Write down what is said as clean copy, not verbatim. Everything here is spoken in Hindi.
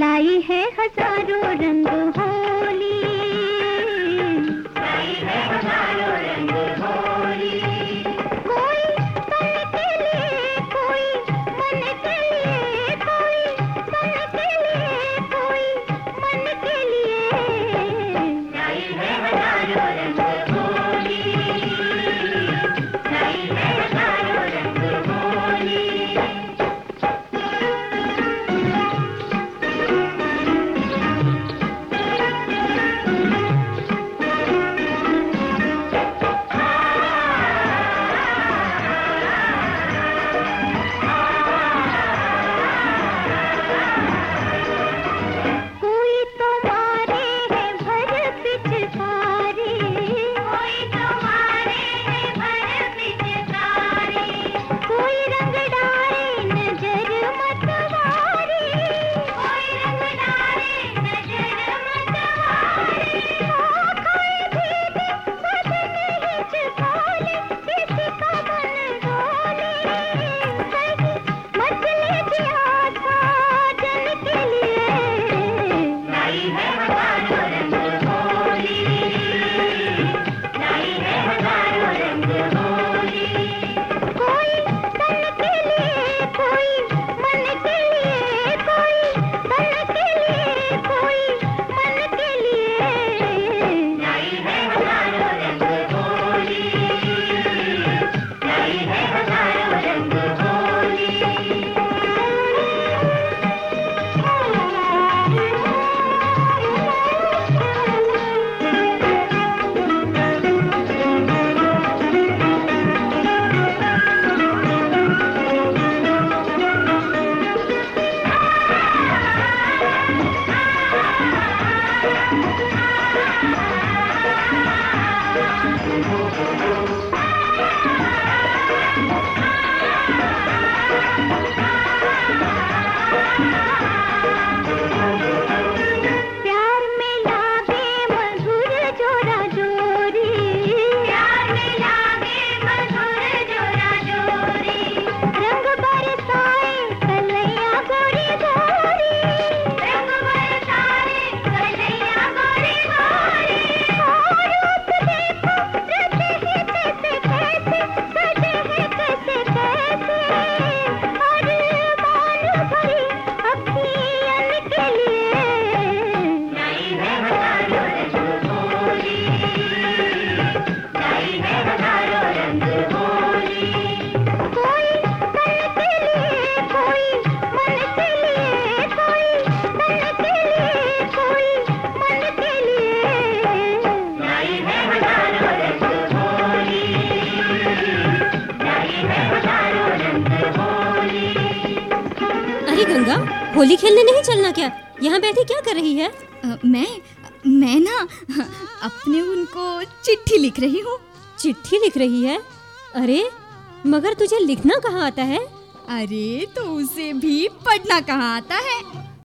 लाई है हजारों रंग होली, लाई है हजारों रंग होली। कोई तन के लिए, कोई मन के लिए, कोई तन के लिए, कोई मन के लिए। लाई है हजारों रंग होली, लाई है हजारों रंग होली। कोई तो मारे है भर पिचकारी, कोई तो मारे है भर पिचकारी, कोई रंग डाले नजर मतवारी, कोई रंग डाले नजर मतवारी। कोई भीगे बदन हिचकोले, किसी का मन डोले, कहीं मचले की आशा जन के लिए। लाई है हजारों रंग होली, लाई है हजारों रंग होली। कोई तन के लिए, कोई मन के लिए, कोई तन के लिए, कोई मन के लिए। लाई है हजारों रंग होली, लाई है हजारों रंग होली। प्यार में लागे मधुर जोरा जोरी, प्यार में लागे मधुर जोरा जोरी, रंग बरसाए कलैया गोरी गोरी, रंग बरसाए कन्हैया गोरी गोरी। रूप देखो रचे हैं कैसे कैसे, सजे हैं कैसे कैसे, और मान भरी अखियन के लिए। लाई है हजारों रंग होली, लाई है हजारों रंग होली। कोई तन के लिए, कोई मन के लिए, कोई तन के लिए, कोई मन के लिए। लाई है हजारों रंग होली, लाई है हजारों रंग होली। अरे गंगा, होली खेलने नहीं चलना क्या? यहाँ बैठी क्या कर रही है? मैं ना अपने उनको चिट्ठी लिख रही हूँ। चिट्ठी लिख रही है? अरे मगर तुझे लिखना कहाँ आता है? अरे तो उसे भी पढ़ना कहाँ आता है?